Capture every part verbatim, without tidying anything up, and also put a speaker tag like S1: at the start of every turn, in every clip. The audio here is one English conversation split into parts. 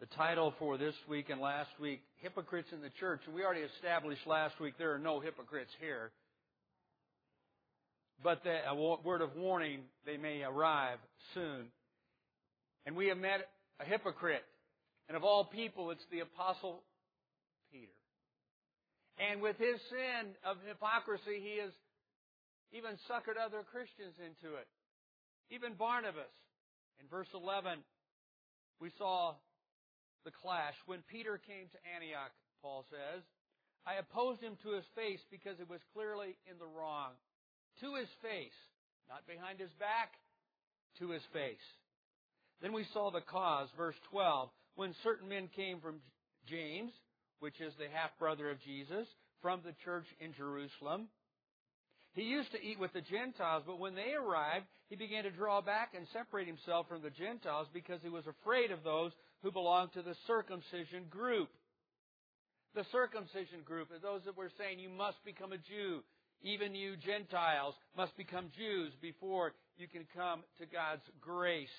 S1: The title for this week and last week, Hypocrites in the Church. And we already established last week there are no hypocrites here. But the, a word of warning, they may arrive soon. And we have met a hypocrite. And of all people, it's the Apostle Peter. And with his sin of hypocrisy, he has even suckered other Christians into it. Even Barnabas. In verse eleven, we saw the clash. When Peter came to Antioch, Paul says, I opposed him to his face because it was clearly in the wrong. To his face, not behind his back, to his face. Then we saw the cause, verse twelve, when certain men came from James, which is the half-brother of Jesus, from the church in Jerusalem. He used to eat with the Gentiles, but when they arrived, he began to draw back and separate himself from the Gentiles because he was afraid of those who belonged to the circumcision group. The circumcision group are those that were saying you must become a Jew. Even you Gentiles must become Jews before you can come to God's grace.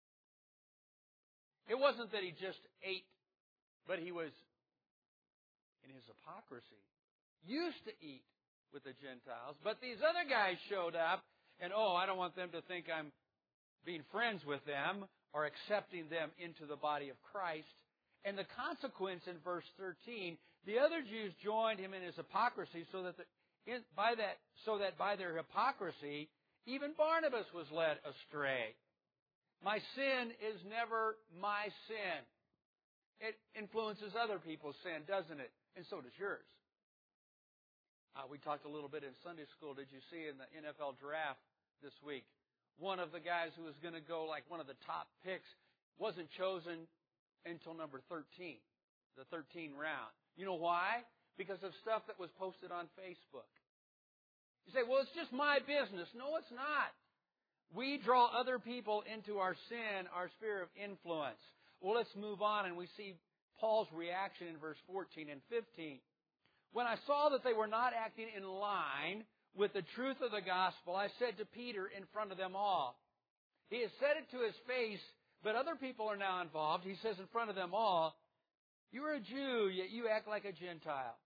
S1: It wasn't that he just ate, but he was, in his hypocrisy, used to eat with the Gentiles. But these other guys showed up, and oh, I don't want them to think I'm being friends with them or accepting them into the body of Christ. And the consequence in verse thirteen, the other Jews joined him in his hypocrisy so that the, in, by that so that by their hypocrisy even Barnabas was led astray. My sin is never my sin. It influences other people's sin, doesn't it? And so does yours. Uh, we talked a little bit in Sunday school. Did you see in the N F L draft this week? One of the guys who was going to go like one of the top picks wasn't chosen until number thirteen, the thirteenth round. You know why? Because of stuff that was posted on Facebook. You say, well, it's just my business. No, it's not. We draw other people into our sin, our sphere of influence. Well, let's move on, and we see Paul's reaction in verse fourteen and fifteen. When I saw that they were not acting in line with the truth of the gospel, I said to Peter in front of them all. He has said it to his face, but other people are now involved. He says in front of them all, you are a Jew, yet you act like a Gentile.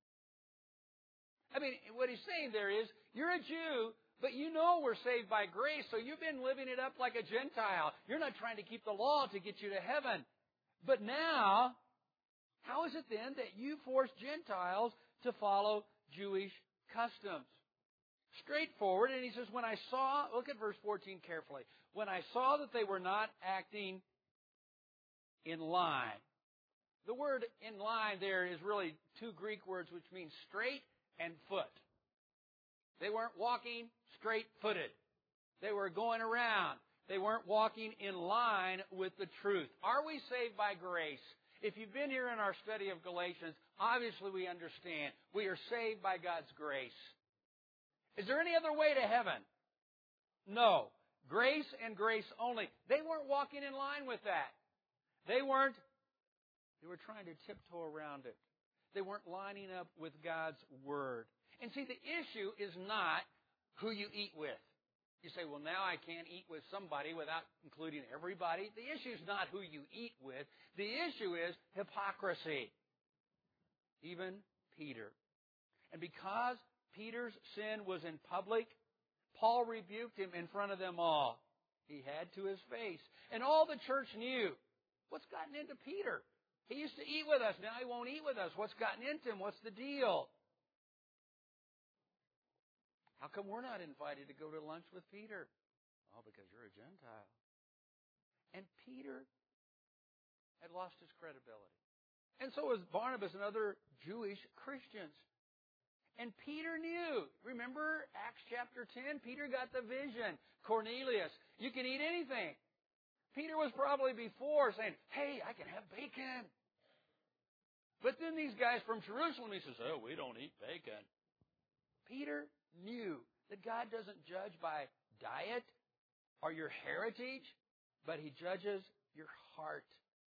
S1: I mean, what he's saying there is, you're a Jew, but you know we're saved by grace, so you've been living it up like a Gentile. You're not trying to keep the law to get you to heaven. But now, how is it then that you force Gentiles to follow Jewish customs? Straightforward, and he says, when I saw, look at verse fourteen carefully, when I saw that they were not acting in line. The word in line there is really two Greek words which mean straight and foot. They weren't walking straight-footed. They were going around. They weren't walking in line with the truth. Are we saved by grace? If you've been here in our study of Galatians, obviously we understand we are saved by God's grace. Is there any other way to heaven? No. Grace and grace only. They weren't walking in line with that. They weren't, they were trying to tiptoe around it. They weren't lining up with God's Word. And see, the issue is not who you eat with. You say, well, now I can't eat with somebody without including everybody. The issue is not who you eat with. The issue is hypocrisy. Even Peter. And because Peter's sin was in public, Paul rebuked him in front of them all. He had to his face. And all the church knew. What's gotten into Peter? He used to eat with us. Now he won't eat with us. What's gotten into him? What's the deal? How come we're not invited to go to lunch with Peter? Oh, because you're a Gentile. And Peter had lost his credibility. And so was Barnabas and other Jewish Christians. And Peter knew. Remember Acts chapter ten? Peter got the vision. Cornelius, you can eat anything. Peter was probably before saying, hey, I can have bacon. But then these guys from Jerusalem, he says, oh, we don't eat bacon. Peter knew that God doesn't judge by diet or your heritage, but He judges your heart.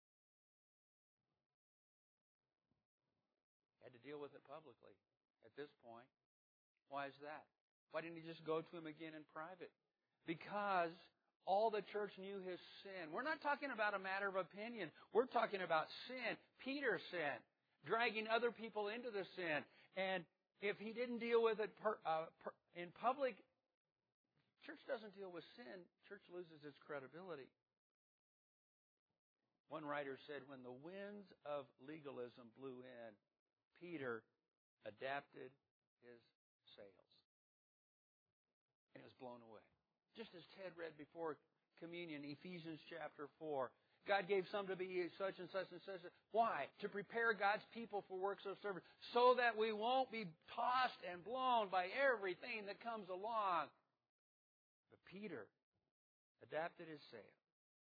S1: He had to deal with it publicly at this point. Why is that? Why didn't he just go to him again in private? Because all the church knew his sin. We're not talking about a matter of opinion. We're talking about sin. Peter sinned, dragging other people into the sin. And if he didn't deal with it per, uh, per, in public, church doesn't deal with sin. Church loses its credibility. One writer said, when the winds of legalism blew in, Peter adapted his sails. And it was blown away. Just as Ted read before communion, Ephesians chapter four. God gave some to be such and such and such. Why? To prepare God's people for works of service, so that we won't be tossed and blown by everything that comes along. But Peter adapted his sail.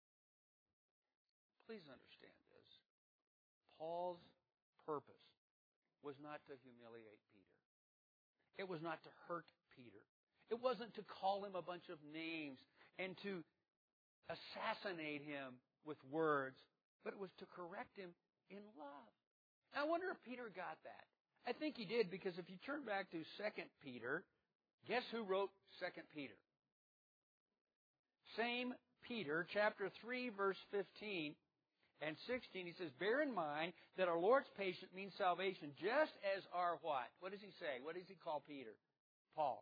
S1: Please understand this. Paul's purpose was not to humiliate Peter. It was not to hurt Peter. It wasn't to call him a bunch of names and to assassinate him with words, but it was to correct him in love. Now, I wonder if Peter got that. I think he did, because if you turn back to Second Peter, guess who wrote Second Peter? Same Peter, chapter three, verse fifteen and sixteen. He says, bear in mind that our Lord's patience means salvation, just as our what? What does he say? What does he call Peter? Paul.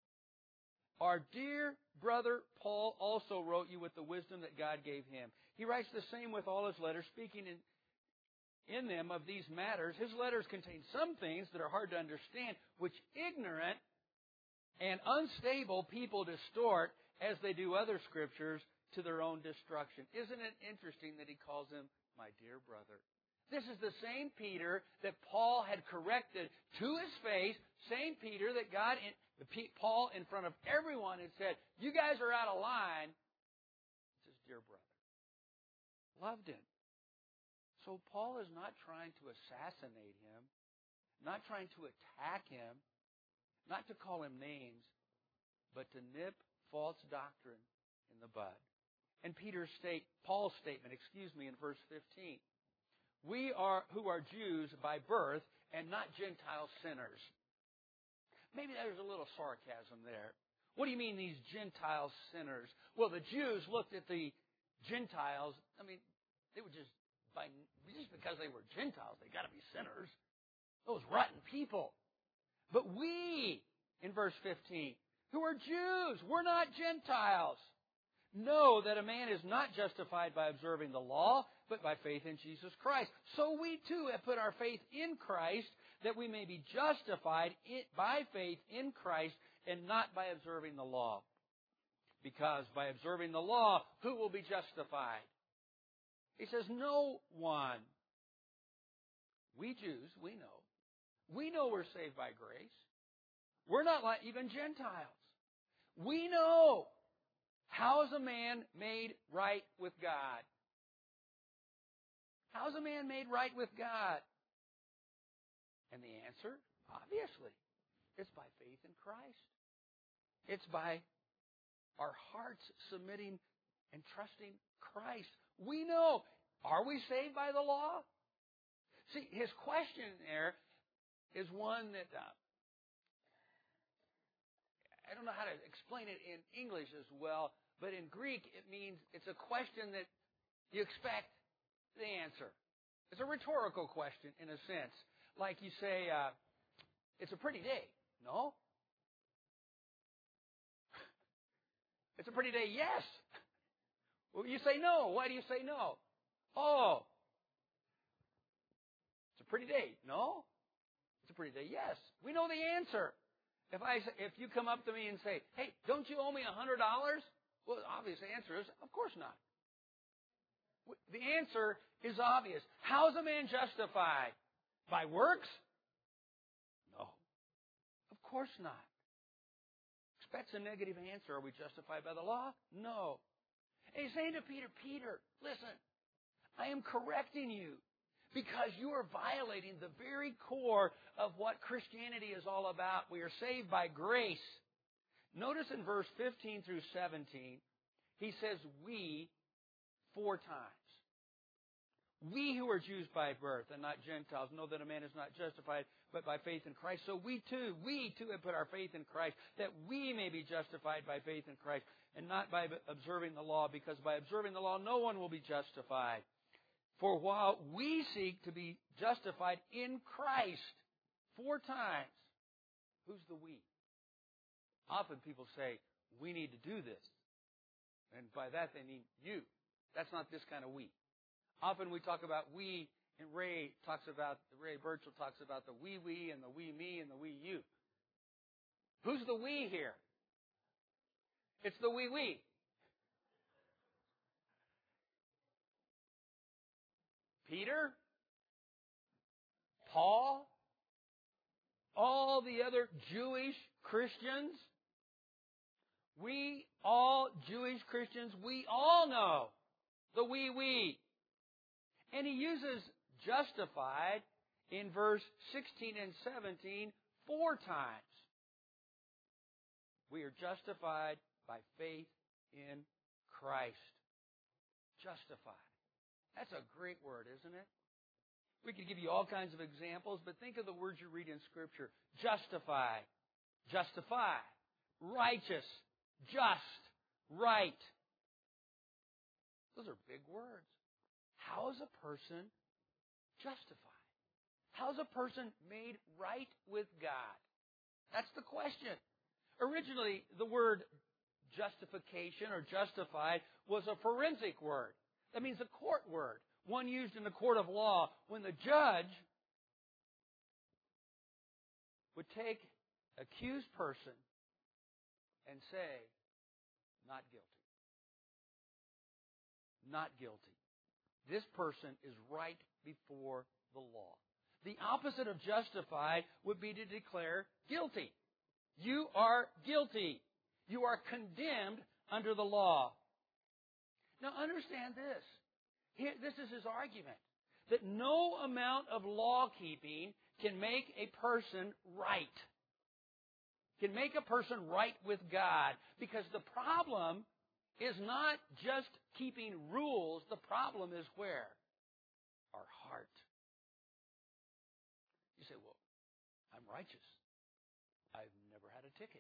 S1: Our dear brother Paul also wrote you with the wisdom that God gave him. He writes the same with all his letters, speaking in, in them of these matters. His letters contain some things that are hard to understand, which ignorant and unstable people distort as they do other scriptures to their own destruction. Isn't it interesting that he calls him my dear brother? This is the same Peter that Paul had corrected to his face, same Peter that God, in, Paul in front of everyone had said, you guys are out of line. It's his dear brother. Loved him. So Paul is not trying to assassinate him, not trying to attack him, not to call him names, but to nip false doctrine in the bud. And Peter's state, Paul's statement, excuse me, in verse fifteen. We are who are Jews by birth and not Gentile sinners. Maybe there's a little sarcasm there. What do you mean these Gentile sinners? Well, the Jews looked at the Gentiles. I mean, they were just by just because they were Gentiles, they got to be sinners. Those rotten people. But we, in verse fifteen, who are Jews, we're not Gentiles, know that a man is not justified by observing the law, but by faith in Jesus Christ. So we too have put our faith in Christ, that we may be justified by faith in Christ and not by observing the law. Because by observing the law, who will be justified? He says, no one. We Jews, we know. We know we're saved by grace. We're not like even Gentiles. We know. How is a man made right with God? How is a man made right with God? And the answer, obviously, it's by faith in Christ. It's by our hearts submitting and trusting Christ. We know. Are we saved by the law? See, his question there is one that uh, I don't know how to explain it in English as well, but in Greek it means it's a question that you expect the answer. It's a rhetorical question in a sense. Like you say, uh, it's a pretty day. No? It's a pretty day, yes. Well, you say no. Why do you say no? Oh. It's a pretty day. No? It's a pretty day, yes. We know the answer. If I, if you come up to me and say, hey, don't you owe me one hundred dollars? Well, the obvious answer is, of course not. The answer is obvious. How is a man justified? By works? No. Of course not. Expects a negative answer. Are we justified by the law? No. And he's saying to Peter, Peter, listen, I am correcting you because you are violating the very core of what Christianity is all about. We are saved by grace. Notice in verse fifteen through seventeen, he says we four times. We who are Jews by birth and not Gentiles know that a man is not justified but by faith in Christ. So we too, we too have put our faith in Christ, that we may be justified by faith in Christ and not by observing the law, because by observing the law no one will be justified. For while we seek to be justified in Christ, four times, who's the we? Often people say, we need to do this. And by that they mean you. That's not this kind of we. Often we talk about we, and Ray talks about, Ray Burchell talks about the we we and the we me and the we you. Who's the we here? It's the we we. Peter, Paul, all the other Jewish Christians, we all Jewish Christians, we all know the we we. And he uses justified in verse sixteen and seventeen four times. We are justified by faith in Christ. Justified. That's a great word, isn't it? We could give you all kinds of examples, but think of the words you read in Scripture. Justified. Justify. Righteous. Just. Right. Those are big words. How is a person justified? How is a person made right with God? That's the question. Originally, the word justification or justified was a forensic word. That means a court word, one used in the court of law when the judge would take an accused person and say, not guilty. Not guilty. This person is right before the law. The opposite of justified would be to declare guilty. You are guilty. You are condemned under the law. Now understand this. Here, this is his argument. That no amount of law keeping can make a person right. Can make a person right with God. Because the problem is not just keeping rules. The problem is where? Our heart. You say, well, I'm righteous. I've never had a ticket.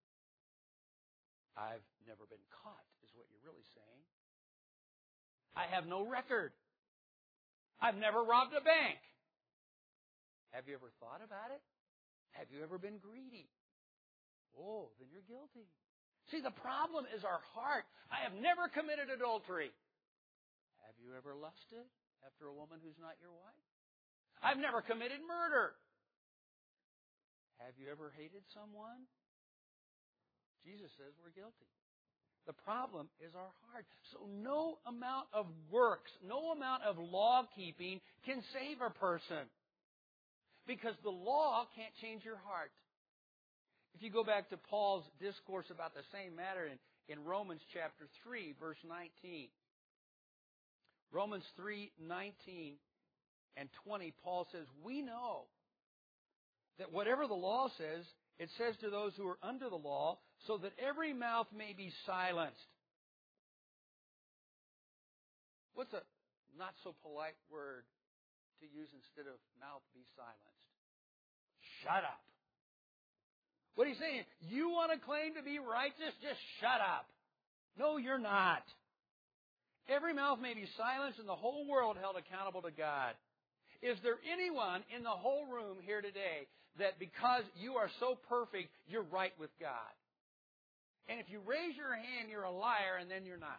S1: I've never been caught, is what you're really saying. I have no record. I've never robbed a bank. Have you ever thought about it? Have you ever been greedy? Oh, then you're guilty. See, the problem is our heart. I have never committed adultery. Have you ever lusted after a woman who's not your wife? I've never committed murder. Have you ever hated someone? Jesus says we're guilty. The problem is our heart. So no amount of works, no amount of law keeping can save a person. Because the law can't change your heart. If you go back to Paul's discourse about the same matter in, in Romans chapter three, verse nineteen. Romans three, nineteen and twenty, Paul says, we know that whatever the law says, it says to those who are under the law, so that every mouth may be silenced. What's a not so polite word to use instead of mouth be silenced? Shut up. What are you saying? You want to claim to be righteous? Just shut up. No, you're not. Every mouth may be silenced and the whole world held accountable to God. Is there anyone in the whole room here today that because you are so perfect, you're right with God? And if you raise your hand, you're a liar, and then you're not.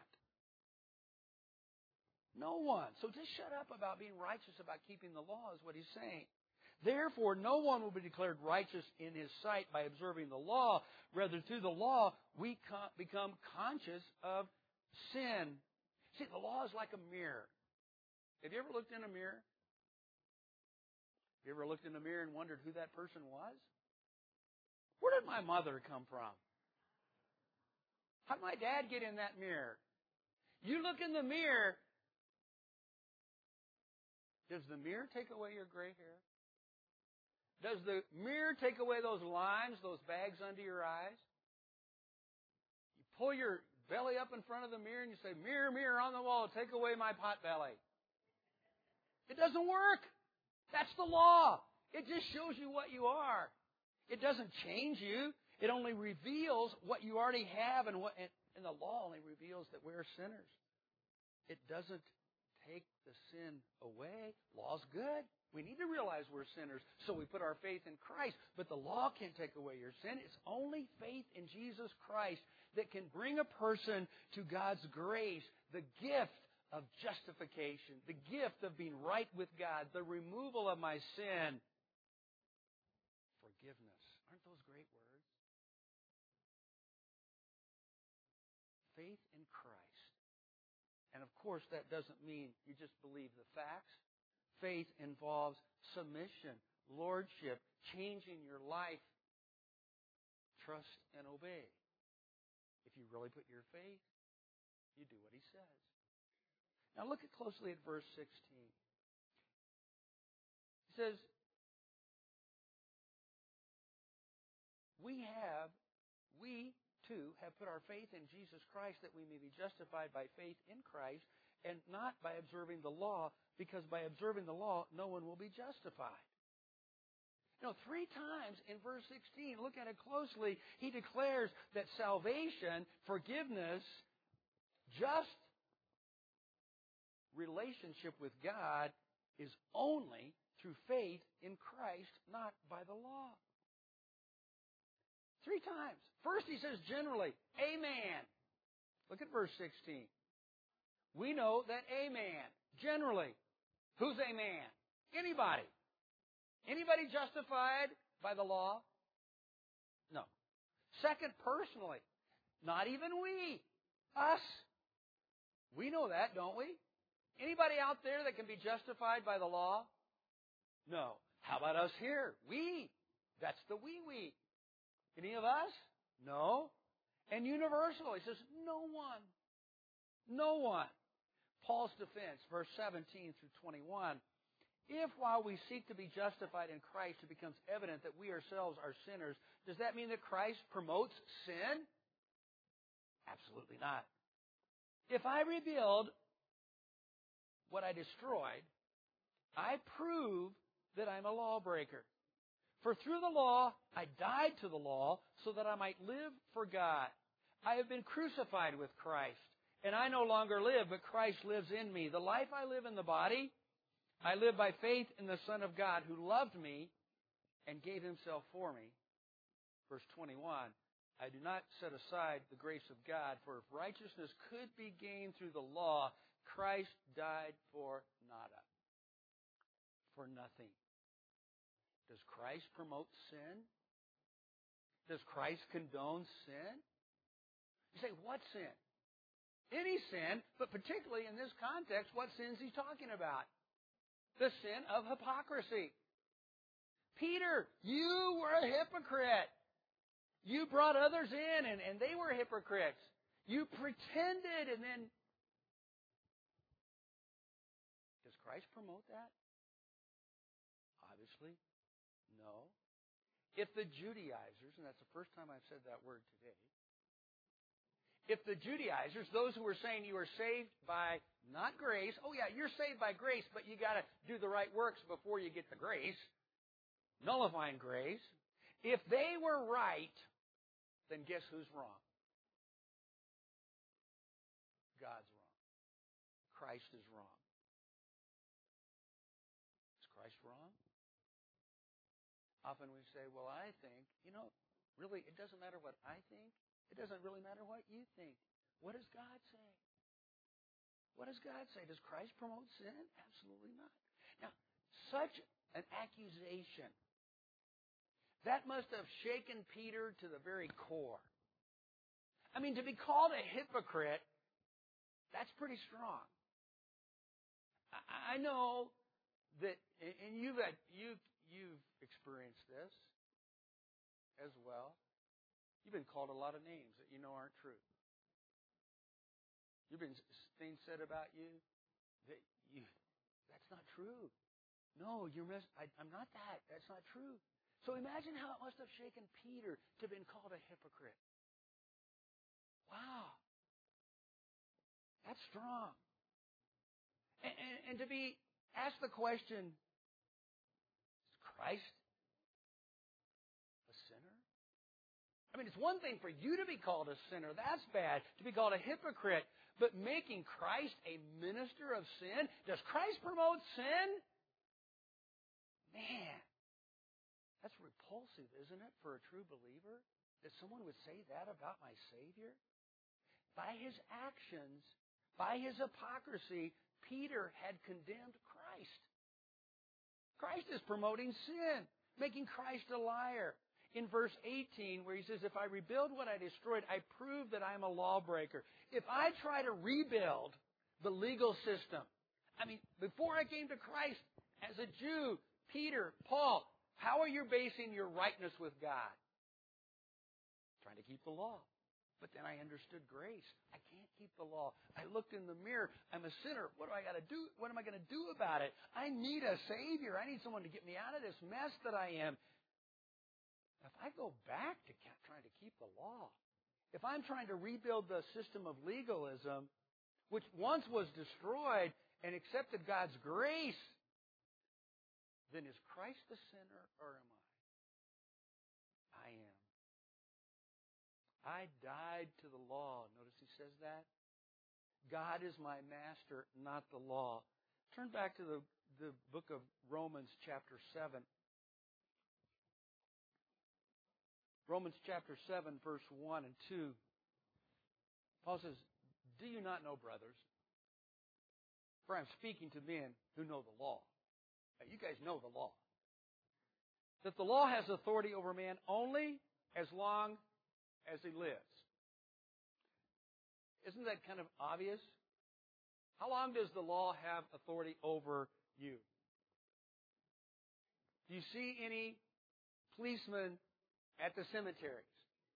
S1: No one. So just shut up about being righteous, about keeping the law, is what he's saying. Therefore, no one will be declared righteous in his sight by observing the law. Rather, through the law, we become conscious of sin. See, the law is like a mirror. Have you ever looked in a mirror? Have you ever looked in a mirror and wondered who that person was? Where did my mother come from? How did my dad get in that mirror? You look in the mirror. Does the mirror take away your gray hair? Does the mirror take away those lines, those bags under your eyes? You pull your belly up in front of the mirror and you say, mirror, mirror on the wall, take away my pot belly. It doesn't work. That's the law. It just shows you what you are. It doesn't change you. It only reveals what you already have, and what and, and the law only reveals that we're sinners. It doesn't take the sin away. Law's good. We need to realize we're sinners, so we put our faith in Christ. But the law can't take away your sin. It's only faith in Jesus Christ that can bring a person to God's grace, the gift of justification, the gift of being right with God, the removal of my sin, forgiveness. Aren't those great words? Faith in Christ. And of course, that doesn't mean you just believe the facts. Faith involves submission, lordship, changing your life, trust and obey. If you really put your faith, you do what He says. Now look at closely at verse sixteen. He says, we have, we too have put our faith in Jesus Christ that we may be justified by faith in Christ and not by observing the law, because by observing the law, no one will be justified. You know, three times in verse sixteen, look at it closely, he declares that salvation, forgiveness, just relationship with God is only through faith in Christ, not by the law. Three times. First he says generally, a man. Look at verse sixteen. We know that a man, generally. Who's a man? Anybody. Anybody justified by the law? No. Second, personally. Not even we. Us. We know that, don't we? Anybody out there that can be justified by the law? No. How about us here? We. That's the we-we. Any of us? No. And universal. He says, no one. No one. Paul's defense, verse seventeen through twenty-one. If while we seek to be justified in Christ, it becomes evident that we ourselves are sinners, does that mean that Christ promotes sin? Absolutely not. If I rebuild what I destroyed, I prove that I'm a lawbreaker. For through the law, I died to the law so that I might live for God. I have been crucified with Christ, and I no longer live, but Christ lives in me. The life I live in the body, I live by faith in the Son of God who loved me and gave Himself for me. Verse twenty-one, I do not set aside the grace of God, for if righteousness could be gained through the law, Christ died for nada, for nothing. Does Christ promote sin? Does Christ condone sin? You say, what sin? Any sin, but particularly in this context, what sin is he talking about? The sin of hypocrisy. Peter, you were a hypocrite. You brought others in, and, and they were hypocrites. You pretended, and then... Does Christ promote that? Obviously, no. If the Judaizers, and that's the first time I've said that word today, if the Judaizers, those who were saying you are saved by not grace, oh yeah, you're saved by grace, but you got to do the right works before you get the grace, nullifying grace, if they were right, then guess who's wrong? God's wrong. Christ is wrong. Is Christ wrong? Often we say, well, I think, you know, really, it doesn't matter what I think. It doesn't really matter what you think. What does God say? What does God say? Does Christ promote sin? Absolutely not. Now, such an accusation, that must have shaken Peter to the very core. I mean, to be called a hypocrite, that's pretty strong. I know that, and you've had, you, you've experienced this as well. You've been called a lot of names that you know aren't true. You've been things said about you that you, that's not true. No, you're mis- I, I'm not that. That's not true. So imagine how it must have shaken Peter to have been called a hypocrite. Wow. That's strong. And, and, and to be ask the question, is Christ a sinner? I mean, it's one thing for you to be called a sinner. That's bad. To be called a hypocrite. But making Christ a minister of sin? Does Christ promote sin? Man, that's repulsive, isn't it, for a true believer? That someone would say that about my Savior? By his actions, by his hypocrisy, Peter had condemned Christ. Christ is promoting sin, making Christ a liar. In verse eighteen, where he says, if I rebuild what I destroyed, I prove that I am a lawbreaker. If I try to rebuild the legal system, I mean, before I came to Christ, as a Jew, Peter, Paul, how are you basing your rightness with God? Trying to keep the law. But then I understood grace. I can't keep the law. I looked in the mirror. I'm a sinner. What do I got to do? What am I going to do about it? I need a Savior. I need someone to get me out of this mess that I am. If I go back to trying to keep the law, if I'm trying to rebuild the system of legalism, which once was destroyed and accepted God's grace, then is Christ the sinner or am I? I am. I died to the law. Notice he says that. God is my master, not the law. Turn back to the, the book of Romans chapter seven. Romans chapter seven, verse one and two. Paul says, do you not know, brothers? For I'm speaking to men who know the law. Now, you guys know the law. That the law has authority over man only as long as he lives. Isn't that kind of obvious? How long does the law have authority over you? Do you see any policemen at the cemeteries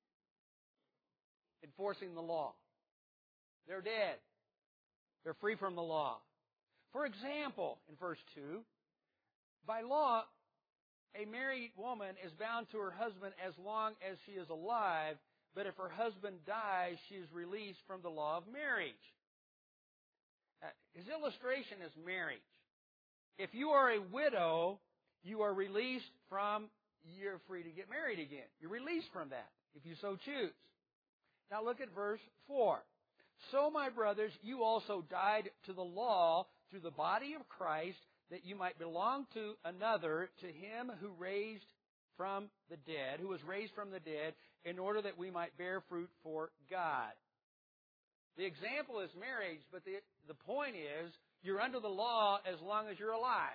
S1: enforcing the law? They're dead. They're free from the law. For example, in verse two, by law, a married woman is bound to her husband as long as she is alive, but if her husband dies, she is released from the law of marriage. Uh, his illustration is marriage. If you are a widow, you are released from, you're free to get married again. You're released from that, if you so choose. Now look at verse four. So, my brothers, you also died to the law through the body of Christ, that you might belong to another, to him who raised from the dead, who was raised from the dead, in order that we might bear fruit for God. The example is marriage, but the, the point is, you're under the law as long as you're alive.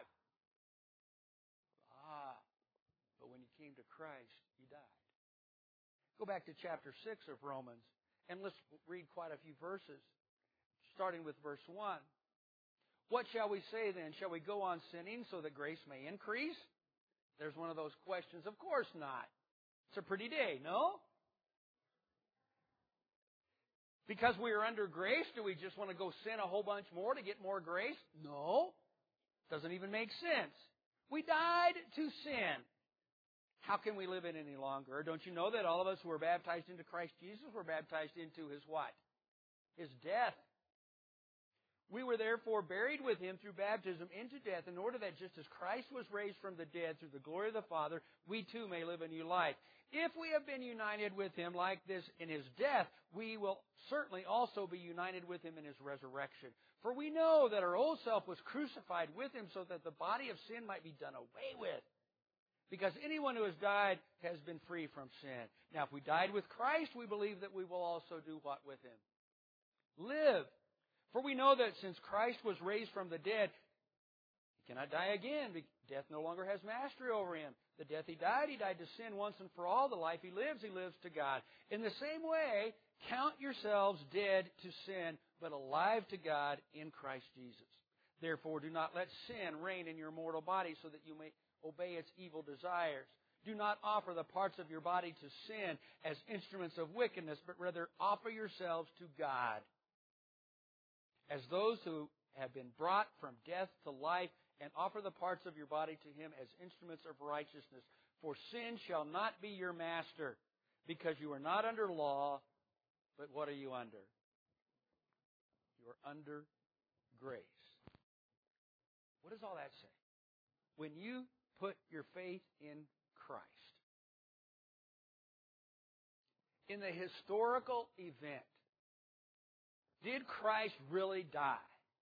S1: Ah, but when you came to Christ, you died. Go back to chapter six of Romans, and let's read quite a few verses, starting with verse one. What shall we say then? Shall we go on sinning so that grace may increase? There's one of those questions. Of course not. It's a pretty day, no? Because we are under grace, do we just want to go sin a whole bunch more to get more grace? No. Doesn't even make sense. We died to sin. How can we live it any longer? Don't you know that all of us who were baptized into Christ Jesus were baptized into His what? His death. We were therefore buried with Him through baptism into death, in order that just as Christ was raised from the dead through the glory of the Father, we too may live a new life. If we have been united with Him like this in His death, we will certainly also be united with Him in His resurrection. For we know that our old self was crucified with Him so that the body of sin might be done away with. Because anyone who has died has been free from sin. Now, if we died with Christ, we believe that we will also do what with Him? Live. For we know that since Christ was raised from the dead, He cannot die again. Death no longer has mastery over Him. The death He died, He died to sin once and for all. The life He lives, He lives to God. In the same way, count yourselves dead to sin, but alive to God in Christ Jesus. Therefore, do not let sin reign in your mortal body, so that you may obey its evil desires. Do not offer the parts of your body to sin as instruments of wickedness, but rather offer yourselves to God as those who have been brought from death to life, and offer the parts of your body to Him as instruments of righteousness. For sin shall not be your master, because you are not under law, but what are you under? You are under grace. What does all that say? When you put your faith in Christ, in the historical event, did Christ really die?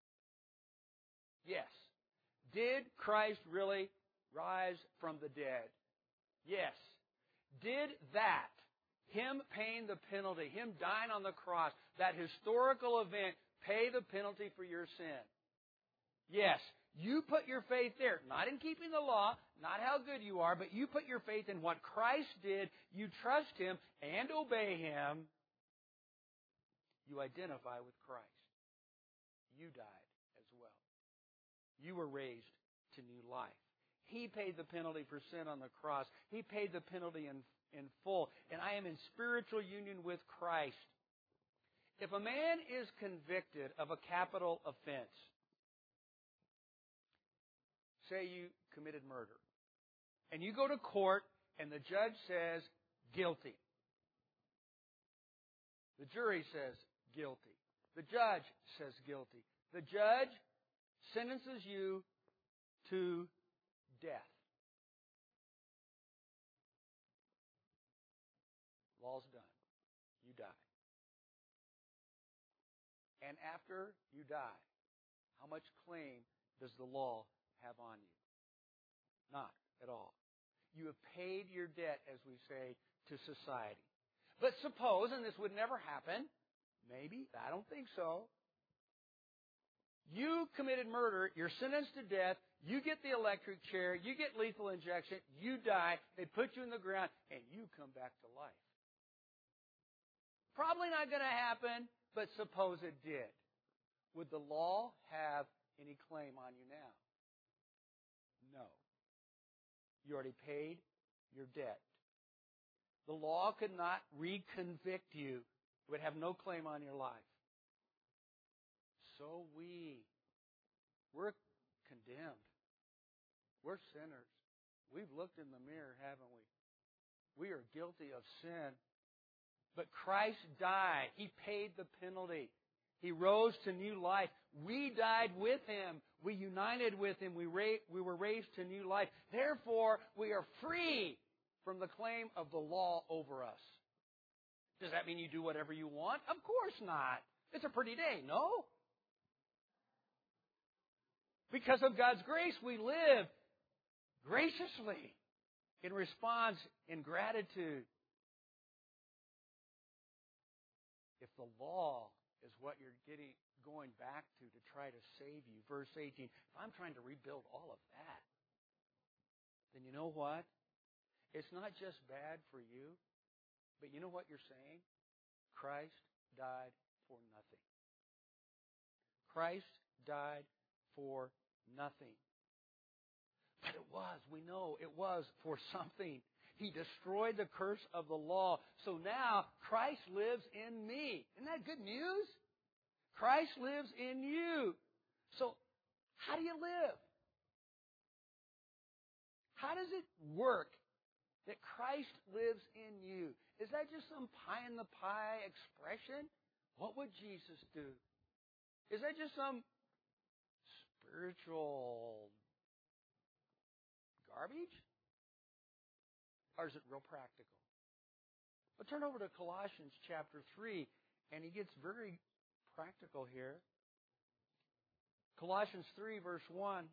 S1: Yes. Did Christ really rise from the dead? Yes. Did that, Him paying the penalty, Him dying on the cross, that historical event, pay the penalty for your sin? Yes. You put your faith there, not in keeping the law, not how good you are, but you put your faith in what Christ did. You trust Him and obey Him. You identify with Christ. You died as well. You were raised to new life. He paid the penalty for sin on the cross. He paid the penalty in, in full. And I am in spiritual union with Christ. If a man is convicted of a capital offense, say you committed murder, and you go to court and the judge says guilty. The jury says guilty. The judge says guilty. The judge sentences you to death. Law's done. You die. And after you die, how much claim does the law have on you? Not at all. You have paid your debt, as we say, to society. But suppose, and this would never happen, maybe, I don't think so, you committed murder, you're sentenced to death, you get the electric chair, you get lethal injection, you die, they put you in the ground, and you come back to life. Probably not going to happen, but suppose it did. Would the law have any claim on you now? No. You already paid your debt. The law could not reconvict you. It would have no claim on your life. So we, we're condemned. We're sinners. We've looked in the mirror, haven't we? We are guilty of sin. But Christ died. He paid the penalty. He rose to new life. We died with Him. We united with Him. We, ra- we were raised to new life. Therefore, we are free from the claim of the law over us. Does that mean you do whatever you want? Of course not. It's a pretty day, no? Because of God's grace, we live graciously in response, in gratitude. If the law is what you're getting, going back to to try to save you, verse eighteen, if I'm trying to rebuild all of that, then you know what? It's not just bad for you, but you know what you're saying? Christ died for nothing. Christ died for nothing. But it was, we know, it was for something. He destroyed the curse of the law. So now Christ lives in me. Isn't that good news? Christ lives in you. So how do you live? How does it work that Christ lives in you? Is that just some pie in the pie expression? What would Jesus do? Is that just some spiritual garbage? Or is it real practical? But turn over to Colossians chapter three, and he gets very practical here. Colossians three, verse one.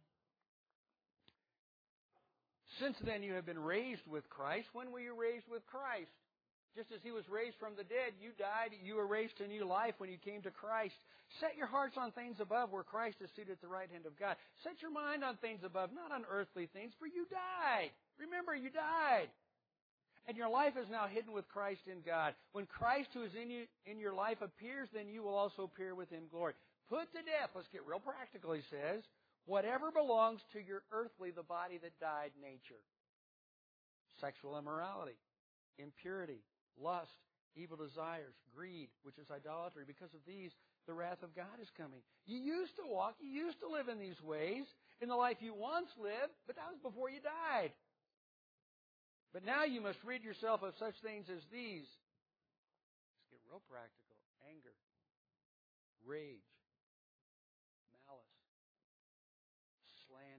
S1: Since then you have been raised with Christ. When were you raised with Christ? Just as He was raised from the dead, you died, you were raised to new life when you came to Christ. Set your hearts on things above where Christ is seated at the right hand of God. Set your mind on things above, not on earthly things, for you died. Remember, you died. And your life is now hidden with Christ in God. When Christ, who is in you, in your life, appears, then you will also appear with Him in glory. Put to death, let's get real practical, he says, whatever belongs to your earthly, the body that died, nature. Sexual immorality, impurity, lust, evil desires, greed, which is idolatry. Because of these, the wrath of God is coming. You used to walk, you used to live in these ways, in the life you once lived, but that was before you died. But now you must rid yourself of such things as these. Let's get real practical. Anger, rage, malice, slander,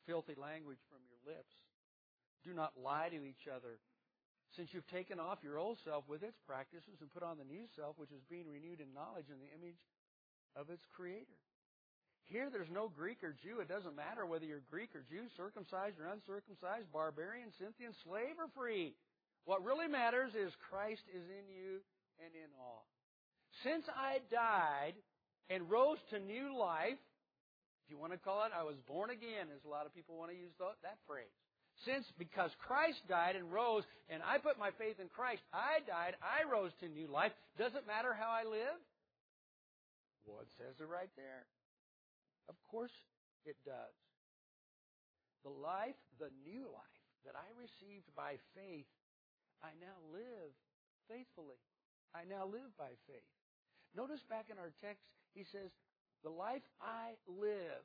S1: filthy language from your lips. Do not lie to each other, since you've taken off your old self with its practices and put on the new self, which is being renewed in knowledge in the image of its Creator. Here there's no Greek or Jew. It doesn't matter whether you're Greek or Jew, circumcised or uncircumcised, barbarian, Scythian, slave or free. What really matters is Christ is in you and in all. Since I died and rose to new life, if you want to call it, I was born again, as a lot of people want to use that phrase. Since, because Christ died and rose, and I put my faith in Christ, I died, I rose to new life. Does it matter how I live? Well, it says it right there. Of course it does. The life, the new life that I received by faith, I now live faithfully. I now live by faith. Notice back in our text, he says, the life I live,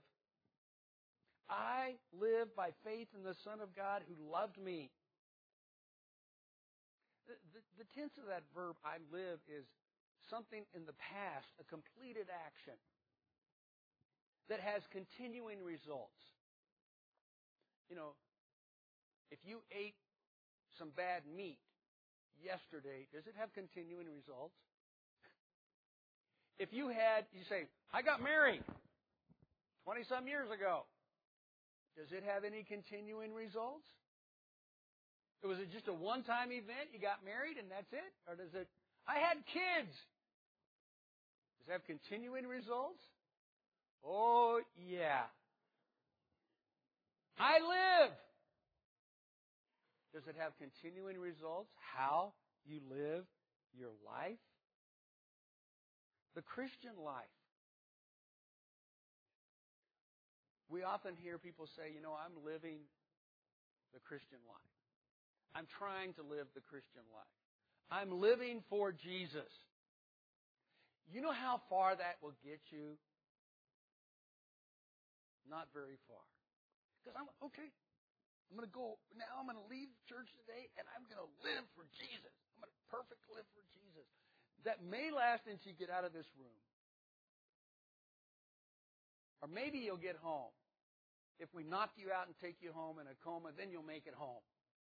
S1: I live by faith in the Son of God who loved me. The, the, the tense of that verb, I live, is something in the past, a completed action that has continuing results. You know, if you ate some bad meat yesterday, does it have continuing results? If you had, you say, I got married twenty-some years ago. Does it have any continuing results? Was it just a one-time event? You got married and that's it? Or does it, I had kids. Does it have continuing results? Oh, yeah. I live. Does it have continuing results? How you live your life? The Christian life. We often hear people say, you know, I'm living the Christian life. I'm trying to live the Christian life. I'm living for Jesus. You know how far that will get you? Not very far. Because I'm, okay, I'm going to go, now I'm going to leave church today and I'm going to live for Jesus. I'm going to perfect live for Jesus. That may last until you get out of this room. Or maybe you'll get home. If we knock you out and take you home in a coma, then you'll make it home.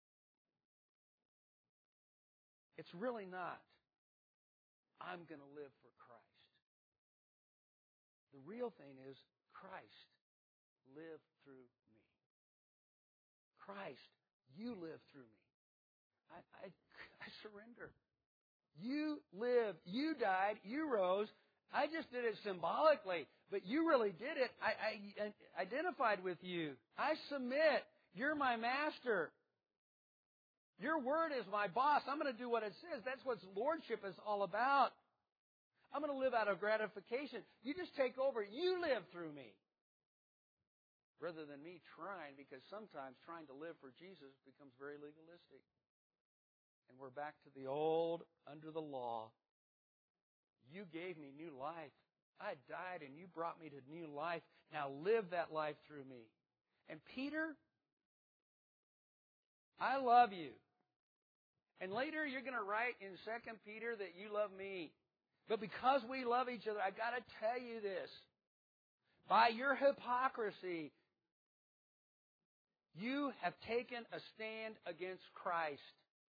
S1: It's really not. I'm going to live for Christ. The real thing is Christ live through me. Christ, you live through me. I, I, I surrender. You live. You died. You rose. I just did it symbolically, but you really did it. I, I, I identified with you. I submit. You're my master. Your word is my boss. I'm going to do what it says. That's what lordship is all about. I'm going to live out of gratification. You just take over. You live through me. Rather than me trying, because sometimes trying to live for Jesus becomes very legalistic. And we're back to the old, under the law. You gave me new life. I died and you brought me to new life. Now live that life through me. And Peter, I love you. And later you're going to write in Second Peter that you love me. But because we love each other, I've got to tell you this. By your hypocrisy, you have taken a stand against Christ.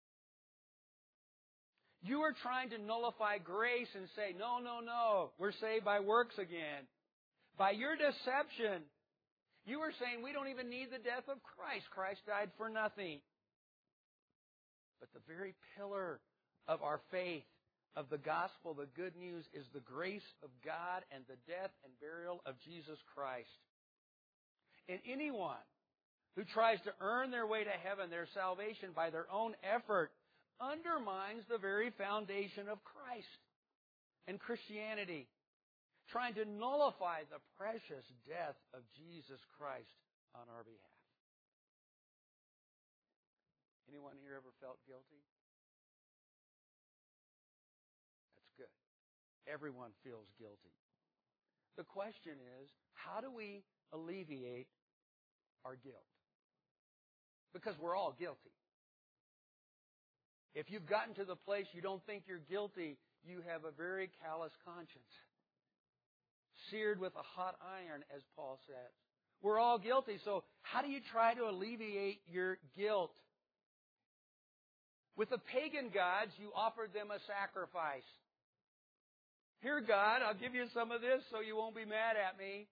S1: You are trying to nullify grace and say, no, no, no, we're saved by works again. By your deception, you are saying we don't even need the death of Christ. Christ died for nothing. But the very pillar of our faith, of the gospel, the good news, is the grace of God and the death and burial of Jesus Christ. And anyone who tries to earn their way to heaven, their salvation, by their own effort, undermines the very foundation of Christ and Christianity, trying to nullify the precious death of Jesus Christ on our behalf. Anyone here ever felt guilty? That's good. Everyone feels guilty. The question is, how do we alleviate our guilt? Because we're all guilty. If you've gotten to the place you don't think you're guilty, you have a very callous conscience. Seared with a hot iron, as Paul says. We're all guilty. So how do you try to alleviate your guilt? With the pagan gods, you offered them a sacrifice. Here, God, I'll give you some of this so you won't be mad at me.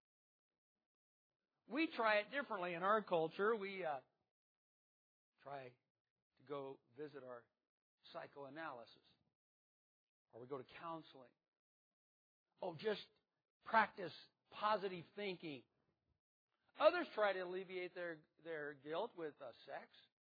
S1: We try it differently in our culture. We uh, try to go visit our psychoanalysis. Or we go to counseling. Oh, just practice positive thinking. Others try to alleviate their, their guilt with uh, sex,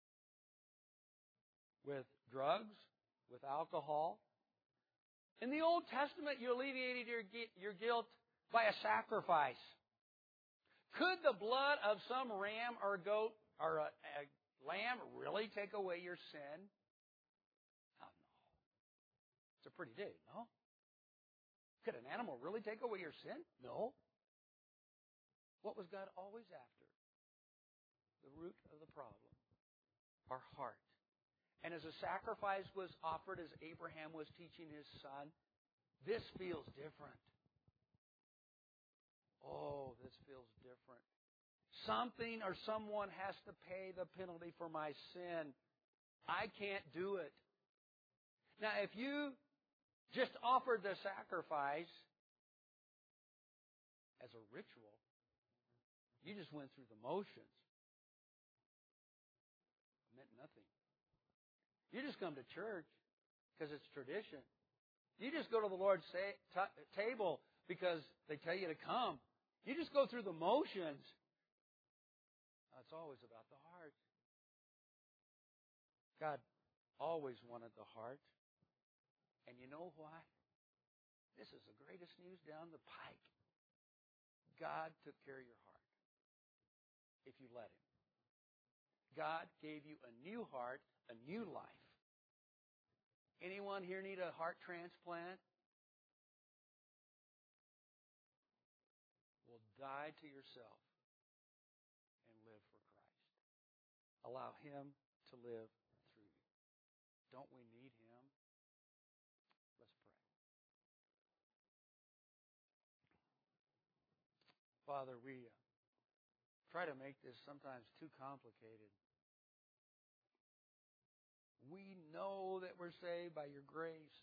S1: with drugs, with alcohol. In the Old Testament, you alleviated your, your guilt by a sacrifice. Could the blood of some ram or goat or a, a lamb really take away your sin? Oh, no. It's a pretty dig, no? Could an animal really take away your sin? No. What was God always after? The root of the problem. Our heart. And as a sacrifice was offered, as Abraham was teaching his son, this feels different. Oh, this feels different. Something or someone has to pay the penalty for my sin. I can't do it. Now, if you just offered the sacrifice as a ritual, you just went through the motions. It meant nothing. You just come to church because it's tradition. You just go to the Lord's sa- t- table because they tell you to come. You just go through the motions. It's always about the heart. God always wanted the heart. And you know why? This is the greatest news down the pike. God took care of your heart if you let Him. God gave you a new heart, a new life. Anyone here need a heart transplant? Well, die to yourself and live for Christ. Allow Him to live through you. Don't we need Him? Let's pray. Father, we uh, try to make this sometimes too complicated. We know that we're saved by your grace.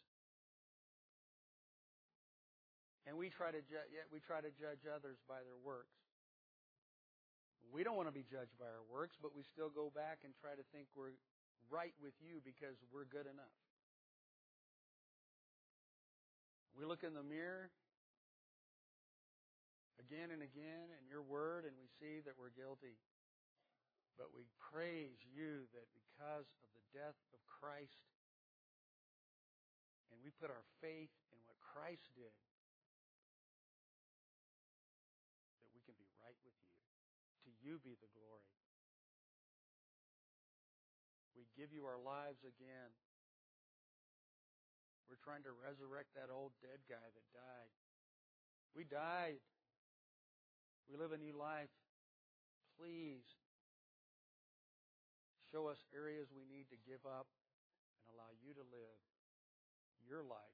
S1: And we try to ju- yet we try to judge others by their works. We don't want to be judged by our works, but we still go back and try to think we're right with you because we're good enough. We look in the mirror again and again in your word and we see that we're guilty. But we praise you that because of the death of Christ and we put our faith in what Christ did, that we can be right with you. To you be the glory. We give you our lives again. We're trying to resurrect that old dead guy that died. We died. We live a new life. Please show us areas we need to give up and allow you to live your life